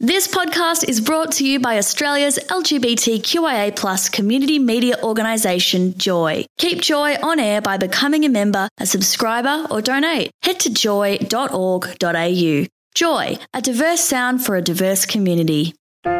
This podcast is brought to you by Australia's LGBTQIA+ community media organisation, Joy. Keep Joy on air by becoming a member, a subscriber or donate. Head to joy.org.au. Joy, a diverse sound for a diverse community.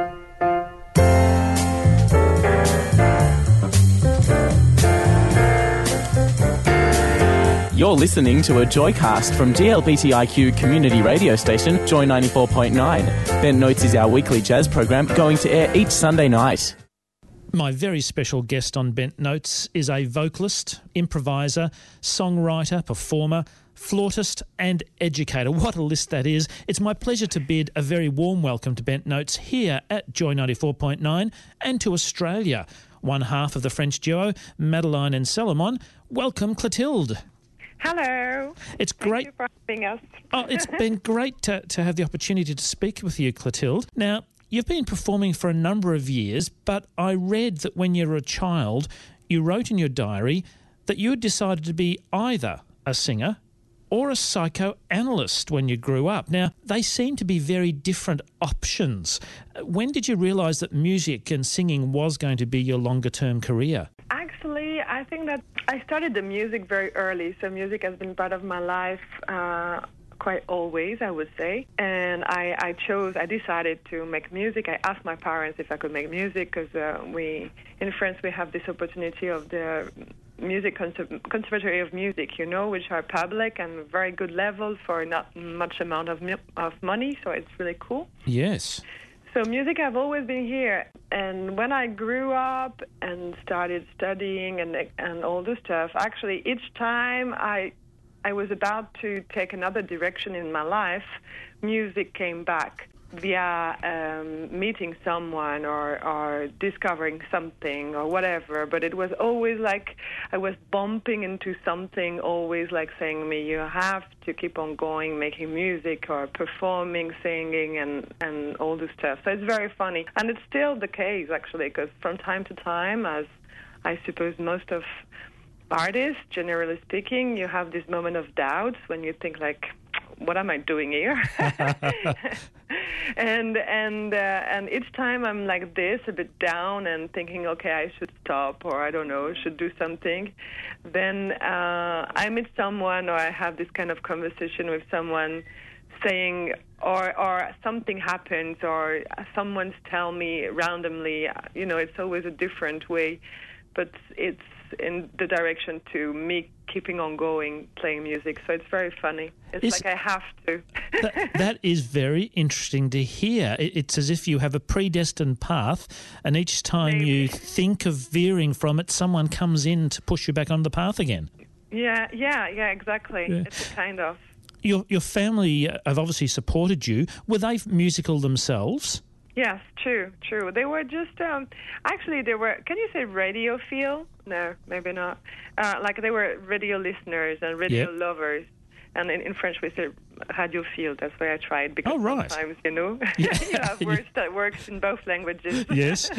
You're listening to a Joycast from GLBTIQ community radio station, Joy 94.9. Bent Notes is our weekly jazz program going to air each Sunday night. My very special guest on Bent Notes is a vocalist, improviser, songwriter, performer, flautist and educator. What a list that is. It's my pleasure to bid a very warm welcome to Bent Notes here at Joy 94.9 and to Australia. One half of the French duo, Madeleine and Salomon. Welcome, Clotilde. Hello. It's great. Thank you for having us. Oh, it's been great to have the opportunity to speak with you, Clotilde. Now, you've been performing for a number of years, but I read that when you were a child, you wrote in your diary that you had decided to be either a singer or a psychoanalyst when you grew up. Now, they seem to be very different options. When did you realise that music and singing was going to be your longer-term career? Actually, I think that I started the music very early, so music has been part of my life quite always, I would say. And I decided to make music. I asked my parents if I could make music because in France, we have this opportunity of the music conservatory of music, which are public and very good level for not much amount of money, so it's really cool. Yes. So music, I've always been here. And when I grew up and started studying and all this stuff, actually each time I was about to take another direction in my life, music came back via meeting someone or discovering something or whatever. But it was always like I was bumping into something, always like saying me, you have to keep on going, making music or performing, singing and all this stuff. So it's very funny. And it's still the case, actually, because from time to time, as I suppose most of artists, generally speaking, you have this moment of doubt when you think like, what am I doing here? and each time I'm like this, a bit down and thinking, okay, I should stop or I don't know, should do something. Then I meet someone or I have this kind of conversation with someone saying, or something happens or someone's tell me randomly, it's always a different way, but it's in the direction to me keeping on going, playing music. So it's very funny. It's like I have to. that is very interesting to hear. It's as if you have a predestined path and each time you think of veering from it, someone comes in to push you back on the path again. Yeah, exactly. Yeah. It's a kind of. Your family have obviously supported you. Were they musical themselves? Yes, true. They were just, actually they were, can you say radiophile? No, maybe not. Like they were radio listeners and radio lovers. And in French we say radiophile, that's why I tried, because sometimes, you have words that works in both languages. Yes.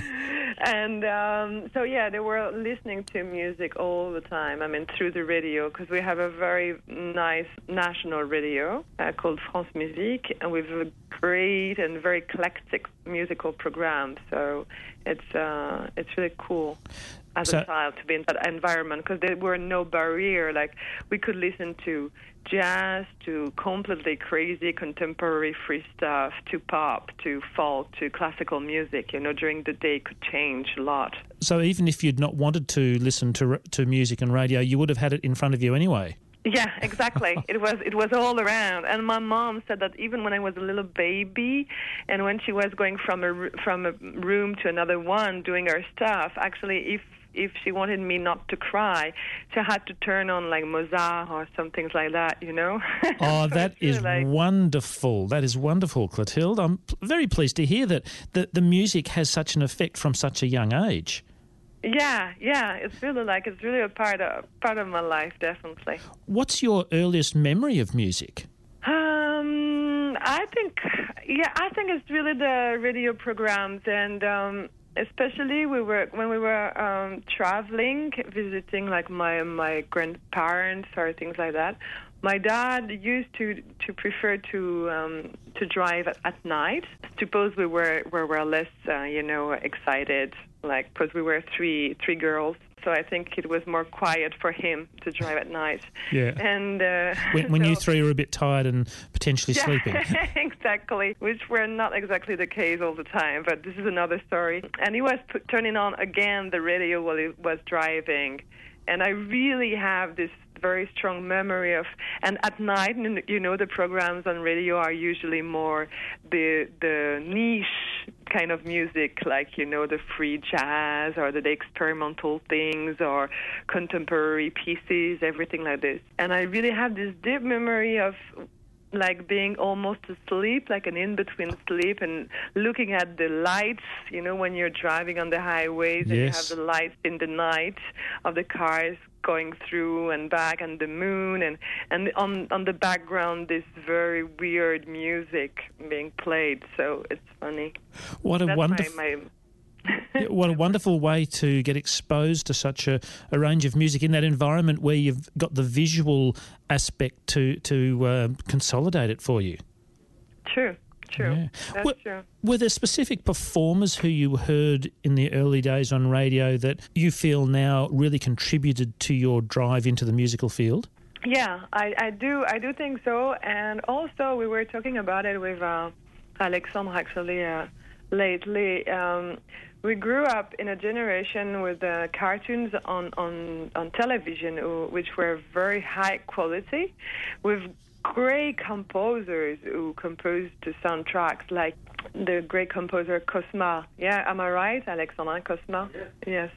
And they were listening to music all the time, through the radio, because we have a very nice national radio called France Musique, and with a great and very eclectic musical program. So it's really cool as a child to be in that environment, because there were no barrier. Like we could listen to jazz, to completely crazy contemporary free stuff, to pop, to folk, to classical music. During the day could change a lot. So even if you'd not wanted to listen to music and radio, you would have had it in front of you anyway. Yeah, exactly. It was all around. And my mom said that even when I was a little baby, and when she was going from a room to another one doing her stuff, actually, if she wanted me not to cry, she had to turn on like Mozart or some things like that, Oh, that is wonderful. That is wonderful, Clotilde. I'm very pleased to hear that the music has such an effect from such a young age. Yeah. It's really a part of my life, definitely. What's your earliest memory of music? I think it's really the radio programs, and especially when we were traveling, visiting like my grandparents or things like that. My dad used to prefer to drive at night. Suppose we were less, excited, like because we were three girls. So I think it was more quiet for him to drive at night. Yeah. And when you three were a bit tired and potentially sleeping. Exactly, which were not exactly the case all the time, but this is another story. And he was turning on again the radio while he was driving. And I really have this very strong memory of, and at night, the programs on radio are usually more the niche kind of music, like, the free jazz or the experimental things or contemporary pieces, everything like this. And I really have this deep memory of like being almost asleep, like an in-between sleep, and looking at the lights, when you're driving on the highways. Yes. And you have the lights in the night of the cars going through and back, and the moon, and on the background this very weird music being played. So it's funny. What a wonderful... What a wonderful way to get exposed to such a range of music in that environment where you've got the visual aspect to consolidate it for you. True. Yeah. That's true. Were there specific performers who you heard in the early days on radio that you feel now really contributed to your drive into the musical field? Yeah, I do think so. And also we were talking about it with Alexandre actually lately. We grew up in a generation with cartoons on television, which were very high quality, with great composers who composed the soundtracks, like the great composer Cosma. Yeah, am I right, Alexandre Cosma? Yes.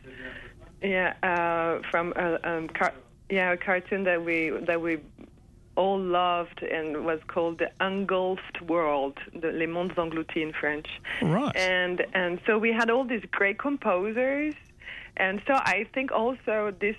Yeah, from a cartoon that we all loved and was called The Engulfed World, Les Mondes Engloutis in French. Right. And so we had all these great composers, and so I think also this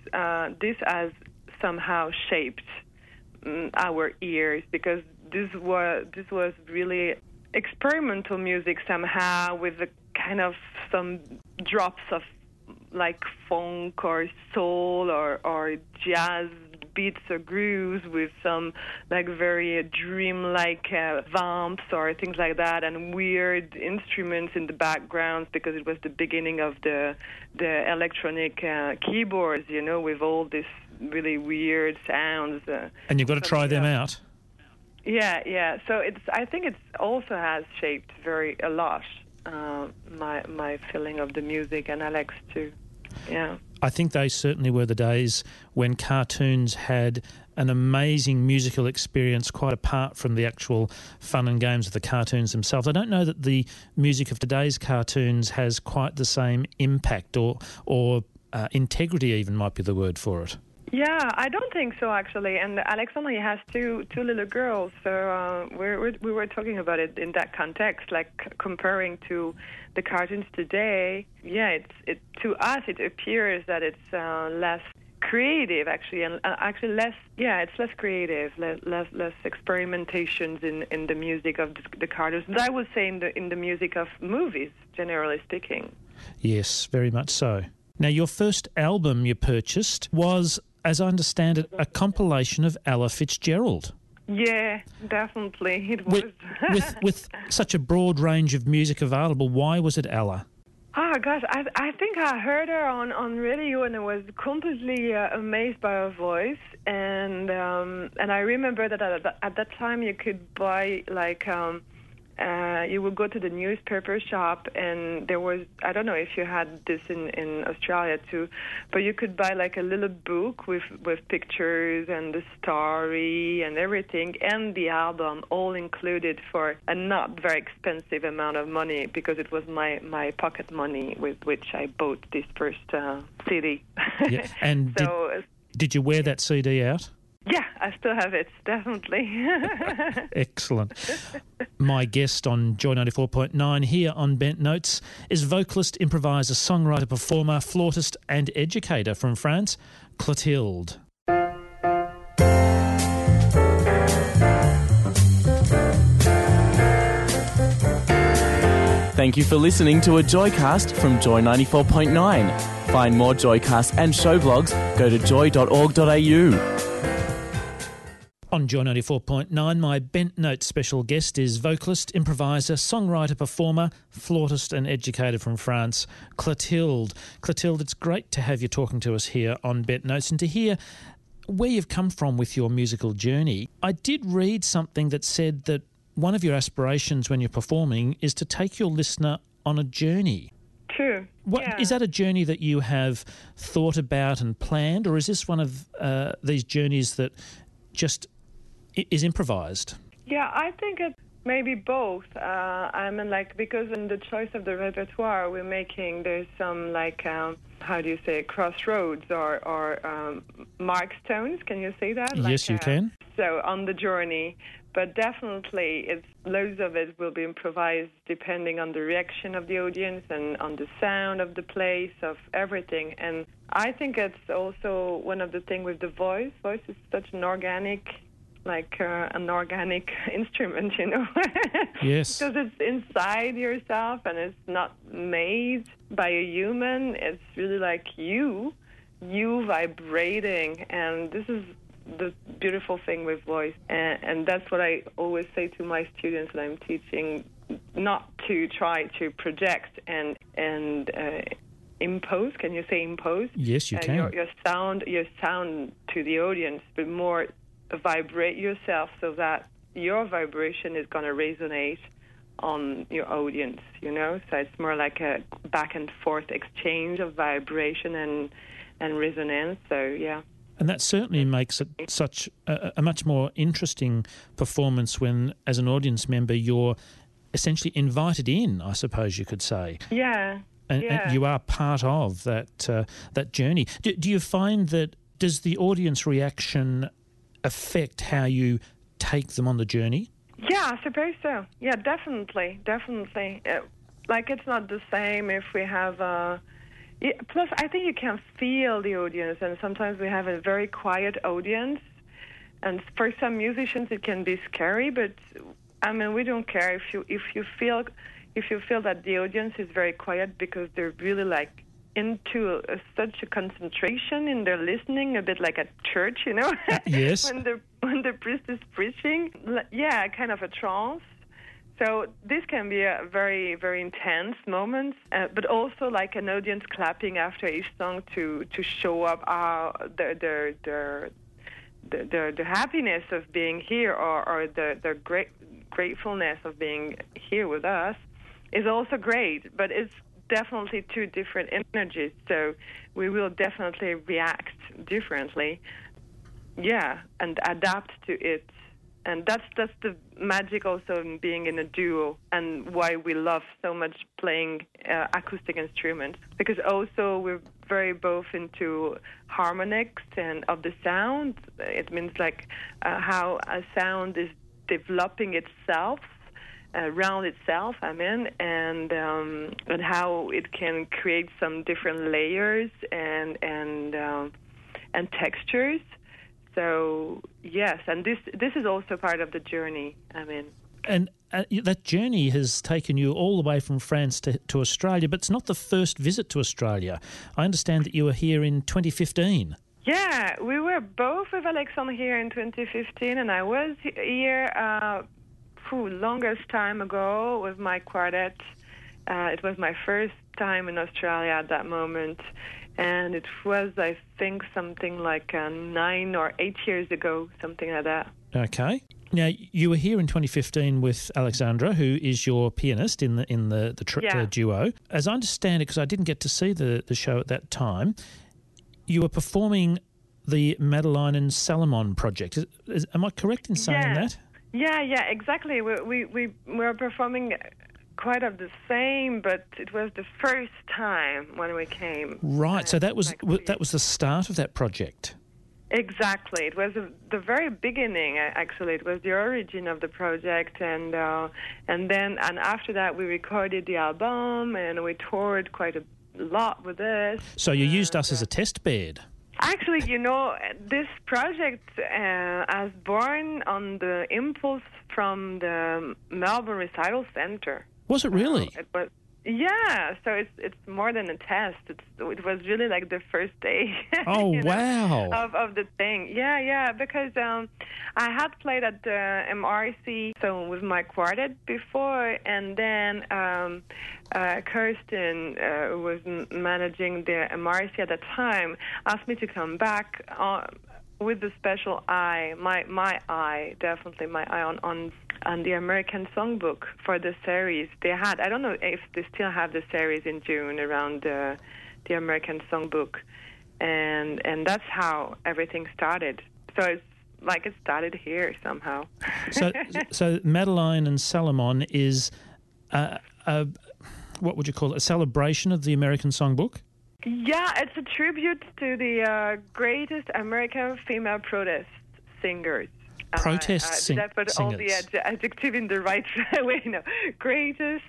has somehow shaped our ears, because this was really experimental music somehow, with a kind of some drops of like funk or soul or jazz beats or grooves, with some like very dream-like vamps or things like that, and weird instruments in the background, because it was the beginning of the electronic keyboards, with all these really weird sounds. And you've got to try them out. Yeah. So I think it also has shaped a lot my feeling of the music, and Alex too. Yeah. I think they certainly were the days when cartoons had an amazing musical experience, quite apart from the actual fun and games of the cartoons themselves. I don't know that the music of today's cartoons has quite the same impact or integrity, even might be the word for it. Yeah, I don't think so, actually. And Alexandre has two little girls, so we were talking about it in that context, like comparing to the cartoons today. Yeah, to us it appears that it's less creative, actually, and actually less. Yeah, it's less creative, less experimentations in the music of the cartoons. But I would say in the music of movies, generally speaking. Yes, very much so. Now, your first album you purchased was, as I understand it, a compilation of Ella Fitzgerald. Yeah, definitely it was. With such a broad range of music available, why was it Ella? Oh gosh, I think I heard her on radio, and I was completely amazed by her voice. And I remember that at that time you could buy like. You would go to the newspaper shop, and there was, I don't know if you had this in Australia too, but you could buy like a little book with pictures and the story and everything, and the album all included for a not very expensive amount of money, because it was my pocket money with which I bought this first CD. Yeah. And so, did you wear that CD out? Yeah, I still have it, definitely. Excellent. My guest on Joy 94.9 here on Bent Notes is vocalist, improviser, songwriter, performer, flautist and educator from France, Clotilde. Thank you for listening to a Joycast from Joy 94.9. Find more Joycasts and show blogs, go to joy.org.au. On Joy 94.9, my Bent Note special guest is vocalist, improviser, songwriter, performer, flautist and educator from France, Clotilde. Clotilde, it's great to have you talking to us here on Bent Notes and to hear where you've come from with your musical journey. I did read something that said that one of your aspirations when you're performing is to take your listener on a journey. True. Is that a journey that you have thought about and planned, or is this one of these journeys that just is improvised? Yeah, I think it's maybe both. I mean, because in the choice of the repertoire we're making, there's some crossroads or markstones. Can you say that? Yes, you can. So on the journey. But definitely, loads of it will be improvised depending on the reaction of the audience and on the sound of the place, of everything. And I think it's also one of the things with the voice. Voice is such an organic instrument, you know. Yes. Because it's inside yourself and it's not made by a human. It's really like you vibrating. And this is the beautiful thing with voice. And that's what I always say to my students when I'm teaching, not to try to project and impose. Can you say impose? Yes, you can. Your sound to the audience, but more vibrate yourself so that your vibration is going to resonate on your audience, you know? So it's more like a back and forth exchange of vibration and resonance. So, yeah. And that certainly makes it such a much more interesting performance when, as an audience member, you're essentially invited in, I suppose you could say. Yeah. And you are part of that journey. Do you find that, does the audience reaction affect how you take them on the journey? Yeah, I suppose so. Yeah, definitely. It's not the same if we have plus, I think you can feel the audience, and sometimes we have a very quiet audience, and for some musicians it can be scary. But I mean, we don't care if you feel that the audience is very quiet because they're really into such a concentration in their listening, a bit like at church, you know. Yes. when the priest is preaching, kind of a trance. So this can be a very, very intense moment, but also like an audience clapping after each song to show up the happiness of being here or the gratefulness of being here with us is also great. But it's definitely two different energies, so we will definitely react differently. Yeah, and adapt to it. And that's the magic also in being in a duo, and why we love so much playing acoustic instruments. Because also we're very both into harmonics and of the sound. It means how a sound is developing itself, around itself, and how it can create some different layers and textures. So, yes, and this is also part of the journey, And that journey has taken you all the way from France to Australia, but it's not the first visit to Australia. I understand that you were here in 2015. Yeah, we were both with Alexandre here in 2015, and I was here longest time ago with my quartet. It was my first time in Australia at that moment. And it was, I think, something like 9 or 8 years ago, something like that. Okay. Now, you were here in 2015 with Alexandra, who is your pianist in the duo. As I understand it, because I didn't get to see the show at that time, you were performing the Madeleine and Salomon project. Am I correct in saying that? Yeah, exactly. We were performing quite of the same, but it was the first time when we came. Right, so that was the start of that project. Exactly. It was the very beginning, actually. It was the origin of the project, and after that we recorded the album, and we toured quite a lot with this. So you used us as a test bed. Actually, this project was born on the impulse from the Melbourne Recital Centre. Was it really? Yeah, so it's more than a test. It was really like the first day. Oh, you know, wow. of the thing. Yeah, because I had played at the MRC, so with my quartet before, and then Kirsten, who was managing the MRC at the time, asked me to come back with the special eye, my eye, definitely my eye on the American Songbook for the series they had. I don't know if they still have the series in June around the American Songbook, and that's how everything started. So it's like it started here somehow. So Madeline and Salomon is what would you call it? A celebration of the American Songbook? Yeah, it's a tribute to the greatest American female protest singers. Did I put all the adjective in the right way? No. Greatest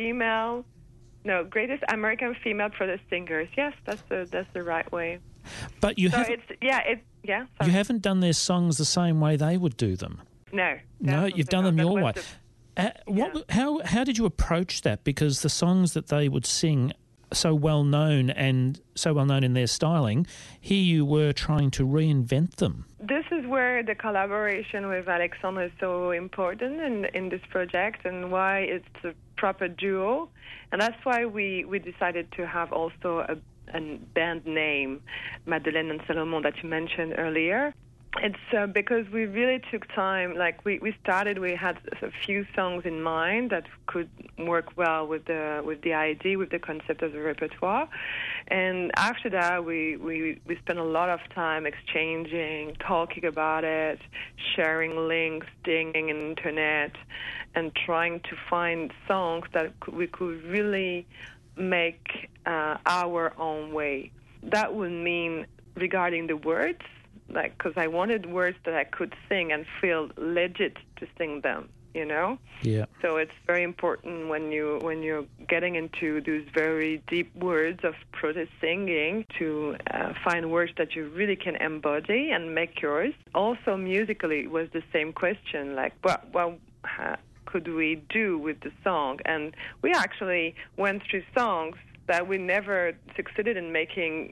American female protest singers. Yes, that's the right way. But you sorry. You haven't done their songs the same way they would do them. No, you've done them your way. How did you approach that? Because the songs that they would sing, so well known in their styling, here you were trying to reinvent them. This is where the collaboration with Alexandre is so important in this project, and why it's a proper duo. And that's why we decided to have also a band name, Madeleine and Salomon, that you mentioned earlier. It's because we really took time. Like we had a few songs in mind that could work well with the idea, with the concept of the repertoire, and after that we spent a lot of time exchanging, talking about it, sharing links, digging in the internet, and trying to find songs that we could really make our own way. That would mean regarding the words. Like, because I wanted words that I could sing and feel legit to sing them, you know? Yeah. So it's very important when you're getting into those very deep words of protest singing to find words that you really can embody and make yours. Also, musically, it was the same question, like, what could we do with the song? And we actually went through songs that we never succeeded in making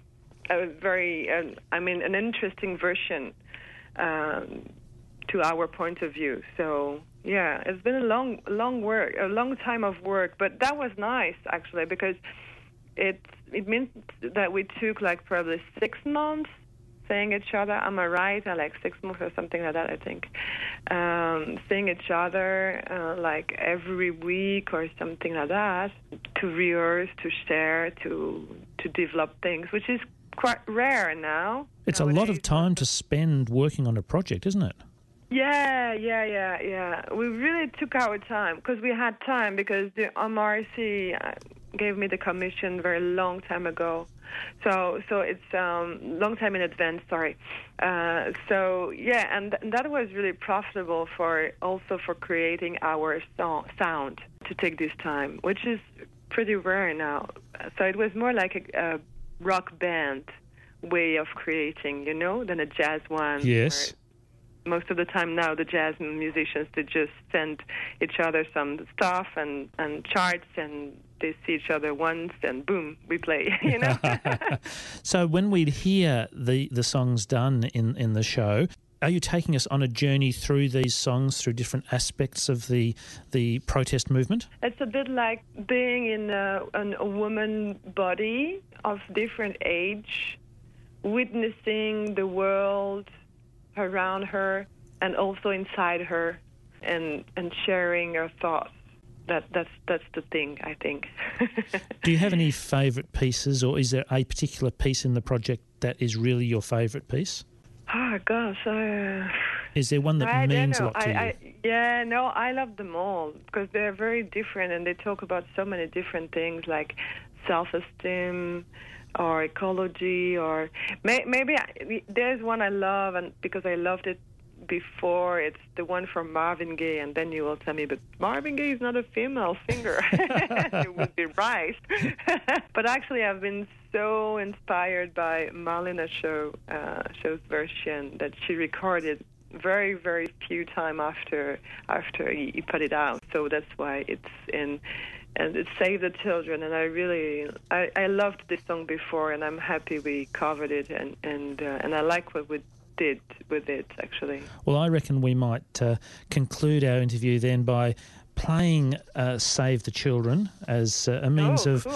an interesting version to our point of view. So yeah, it's been a long time of work, but that was nice actually, because it means that we took like probably 6 months seeing each other. Am I right? Like 6 months or something like that, I think. Seeing each other like every week or something like that, to rehearse, to share, to develop things, which is quite rare now. It's nowadays. A lot of time to spend working on a project, isn't it? Yeah. We really took our time because we had time, because the MRC gave me the commission very long time ago. So it's long time in advance, sorry. And that was really profitable for creating our sound, to take this time, which is pretty rare now. So it was more like a rock band way of creating, than a jazz one. Yes. Most of the time now, the jazz musicians, they just send each other some stuff and charts, and they see each other once, and boom, we play, So when we'd hear the songs done in the show, are you taking us on a journey through these songs, through different aspects of the protest movement? It's a bit like being in a woman body of different age, witnessing the world around her and also inside her, and sharing her thoughts. That's the thing, I think. Do you have any favourite pieces, or is there a particular piece in the project that is really your favourite piece? Oh, gosh. Is there one that means a lot to you? I love them all, because they're very different, and they talk about so many different things, like self-esteem or ecology, or maybe there's one I love, and because I loved it before, it's the one from Marvin Gaye, and then you will tell me, but Marvin Gaye is not a female singer. You would be right. But actually, I've been so inspired by Marlena Show's version that she recorded very, very few time after he put it out. So that's why it's in it's Save the Children, and I loved this song before, and I'm happy we covered it, and I like what we did with it, actually. Well, I reckon we might conclude our interview then by playing Save the Children as a means of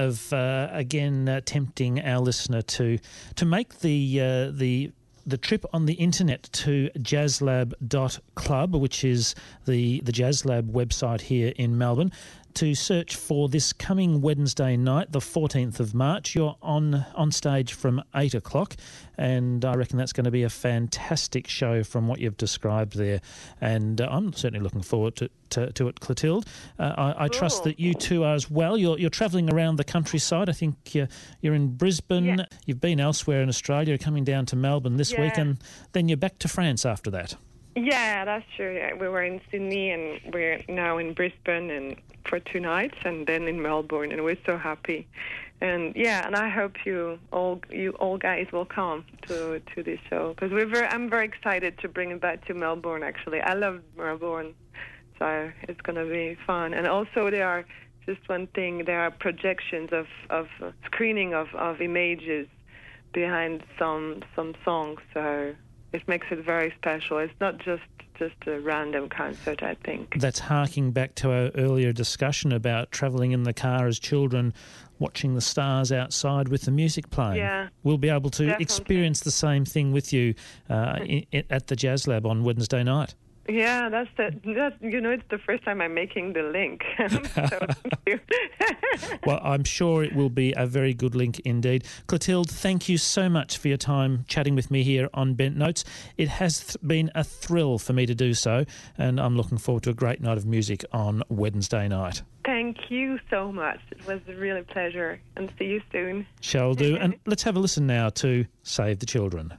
again tempting our listener to make the trip on the internet to jazzlab.club, which is the JazzLab website here in Melbourne, to search for this coming Wednesday night, the 14th of March. You're on stage from 8 o'clock, and I reckon that's going to be a fantastic show from what you've described there. And I'm certainly looking forward to it, Clotilde. I trust that you too are as well. You're travelling around the countryside. I think you're in Brisbane. Yeah. You've been elsewhere in Australia, coming down to Melbourne this week, and then you're back to France after that. Yeah, that's true. Yeah, we were in Sydney, and we're now in Brisbane and for 2 nights, and then in Melbourne, and we're so happy. And and I hope you all guys will come to this show, because I'm very excited to bring it back to Melbourne. Actually, I love Melbourne, so it's going to be fun. And also, there are just one thing: there are projections of screening of images behind some songs, so it makes it very special. It's not just a random concert, I think. That's harking back to our earlier discussion about travelling in the car as children, watching the stars outside with the music playing. Yeah, we'll be able to definitely experience the same thing with you at the JazzLab on Wednesday night. Yeah, that's it's the first time I'm making the link. So thank you. Well, I'm sure it will be a very good link indeed. Clotilde, thank you so much for your time chatting with me here on Bent Notes. It has been a thrill for me to do so, and I'm looking forward to a great night of music on Wednesday night. Thank you so much. It was a real pleasure, and see you soon. Shall do. And let's have a listen now to Save the Children.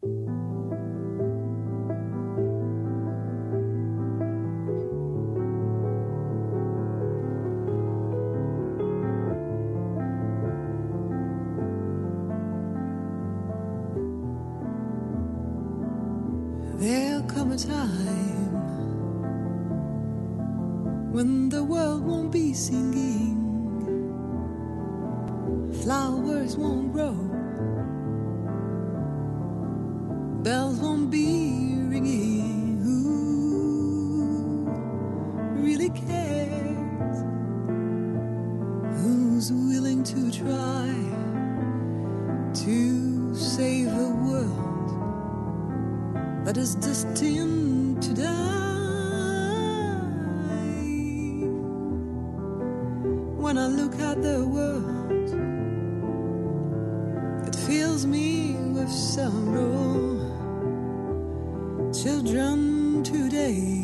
There'll come a time when the world won't be singing, flowers won't grow, bells won't be ringing. Who really cares? Who's willing to try to save the world that is destined to die? When I look at the world, it fills me with sorrow. Children today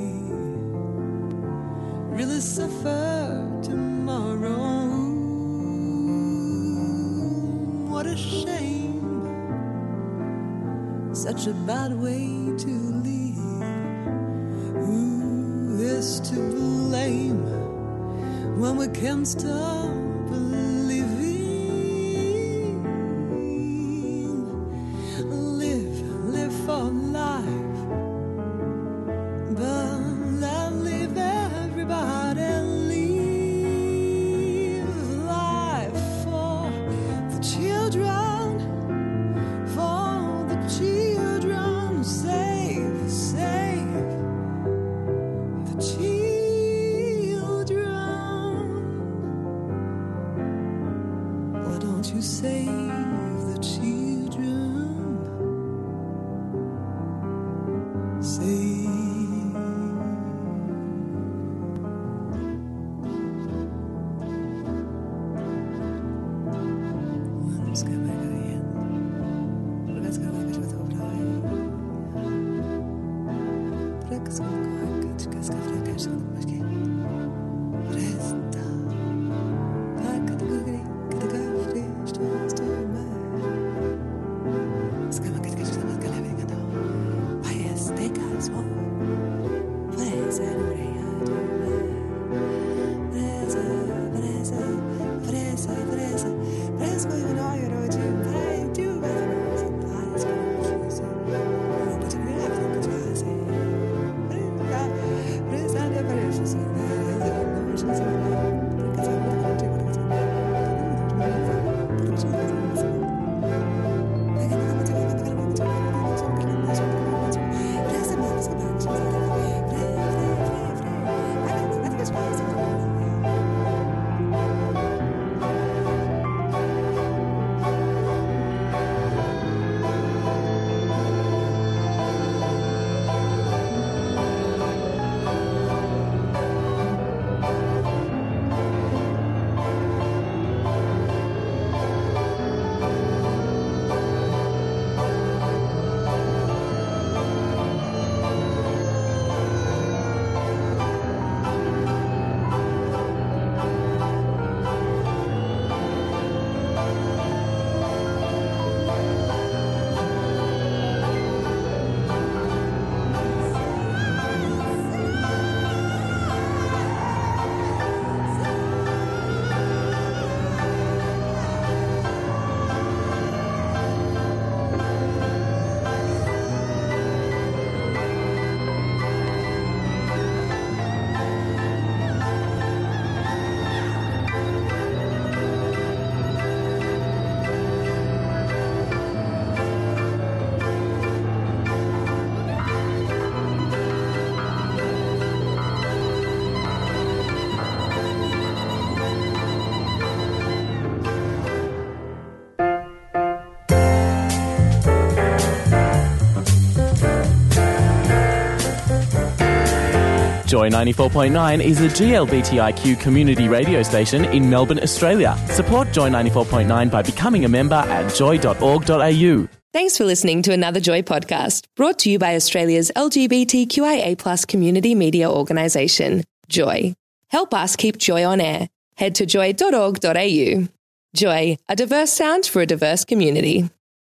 really suffer tomorrow. What a shame, such a bad way to live. Who is to blame when we can't stop living? Live for life, but let live everybody. Live life for the children, for the children. Save the children. Why don't you save the children? Save. Joy 94.9 is a GLBTIQ community radio station in Melbourne, Australia. Support Joy 94.9 by becoming a member at joy.org.au. Thanks for listening to another Joy podcast, brought to you by Australia's LGBTQIA+ community media organisation, Joy. Help us keep Joy on air. Head to joy.org.au. Joy, a diverse sound for a diverse community.